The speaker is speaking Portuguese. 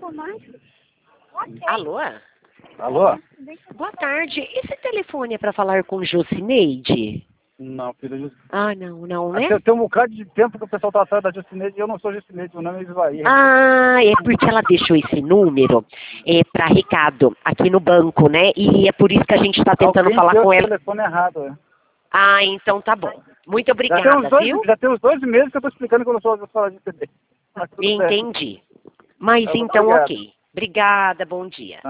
Alô? Alô? Boa tarde. Esse telefone é para falar com Jocineide? Não, filha de... Ah, não, né? Tem um bocado de tempo que o pessoal tá atrás da Jocineide e eu não sou Jocineide, meu nome é Isvaí. Ah, é porque ela deixou esse número para recado aqui no banco, né? E é por isso que a gente está tentando Alguém falar deu com o ela. telefone errado, é. Ah, então tá bom. Muito obrigada, viu? Já tem uns 2 meses que eu tô explicando que eu não sou falar de CD. Mas tudo certo. Entendi. Mas então, Obrigado. ok. Obrigada, bom dia.